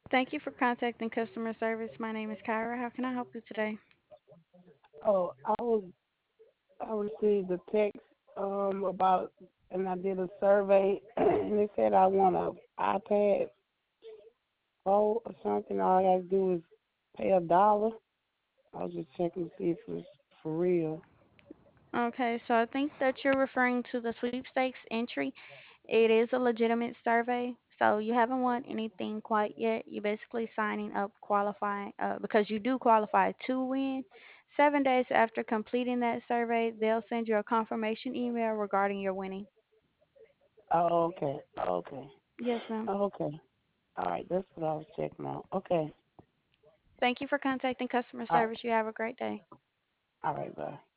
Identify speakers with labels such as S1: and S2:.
S1: Thank you for contacting customer service. My name is Kyra. How can I help you today?
S2: Oh, I received a text about, and I did a survey, and they said I want a iPad Pro or something. All I gotta do is pay $1. I was just checking to see if it's for real.
S1: Okay, so I think that you're referring to the sweepstakes entry. It is a legitimate survey, so you haven't won anything quite yet. You're basically signing up, qualifying, because you do qualify to win. 7 days after completing that survey, they'll send you a confirmation email regarding your winning.
S2: Oh, okay, okay,
S1: Yes, ma'am.
S2: okay. All right, that's what I was checking out. Okay,
S1: Thank you for contacting customer
S2: all right,
S1: service. You have a great day.
S2: all right, bye.